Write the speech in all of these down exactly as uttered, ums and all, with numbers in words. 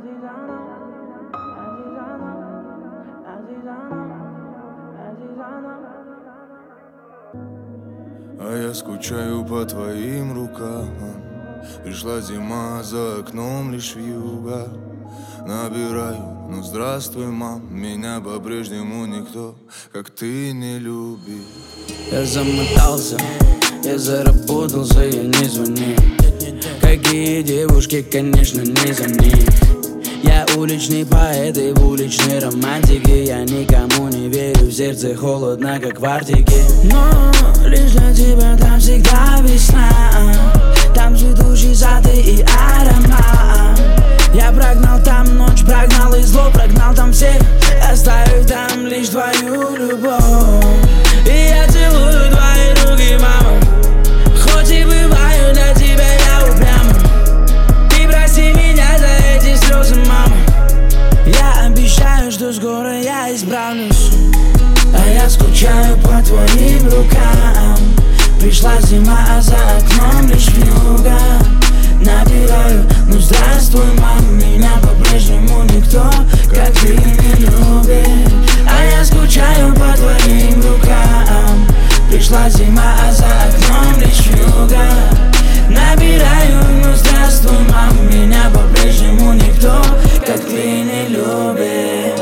А я скучаю по твоим рукам. Пришла зима, за окном лишь вьюга. Набираю, ну здравствуй, мам. Меня по-прежнему никто, как ты, не любит. Я замотался, я заработался, я не звоню. Какие девушки, конечно, не за ним. Я уличный поэт и в уличной романтике. Я никому не верю, в сердце холодно, как в Арктике. Но лишь для тебя там всегда весна. Там цветущий сад и аромат. Я прогнал там ночь, прогнал и зло, прогнал там всех, оставив там лишь твою любовь. И я целую твои руки, мама. Хоть и бываю для тебя я упрям. Ты прости меня за эти слезы, мама. Я обещаю, что скоро я исправлюсь. А я скучаю по твоим рукам. Пришла зима, а за окном лишь вьюга. Набираю, ну здравствуй, мам. Меня по-прежнему никто, как ты, не любит. А я скучаю по твоим рукам. Пришла зима, а за окном лишь вьюга. Набираю, ну здравствуй, мам. Меня по-прежнему никто, как ты, не любит.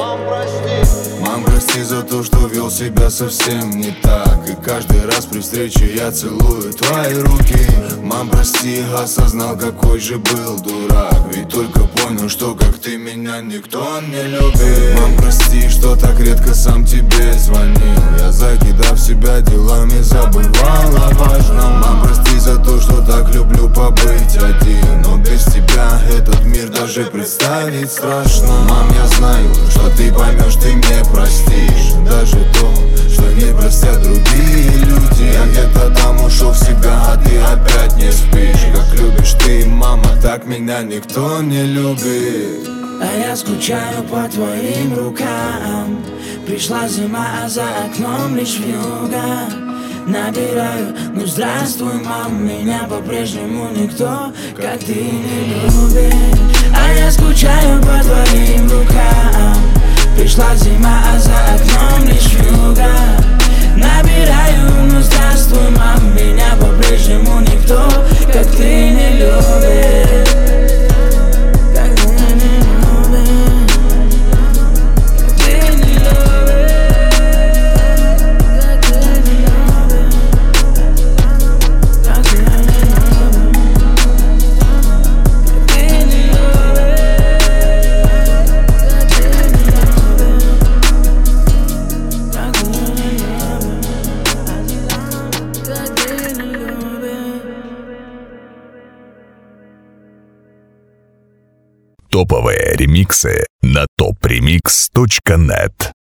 Мам, прости за то, что вел себя совсем не так. И каждый раз при встрече я целую твои руки. Мам, прости, осознал, какой же был дурак. Ведь только понял, что как ты меня никто не любит. Мам, прости, что так редко сам тебе звонил. Я, закидав себя делами, забывал о важном. Мам, прости за то, что так люблю побыть один. Но без тебя этот мир даже представить страшно. Мам, я знаю, что ты поймешь, ты мне простишь даже то, что не простят другие люди. Я где-то там ушел в себя, а ты опять не спишь. Как любишь ты, мама, так меня никто не любит. А я скучаю по твоим рукам. Пришла зима, а за окном лишь вьюга. Набираю, ну здравствуй, мам. Меня по-прежнему никто, как ты, не любит. А я скучаю по твоим рукам. Пришла зима, а за окном лишь вьюга. Набираю, ну здравствуй, мам. Меня по-прежнему никто, как ты, не любит. Как ты не любит. Как ты не любит. Как ты не любит. Как ты не любит. Как ты не любит. Топовые ремиксы на топ ремикс точка нет.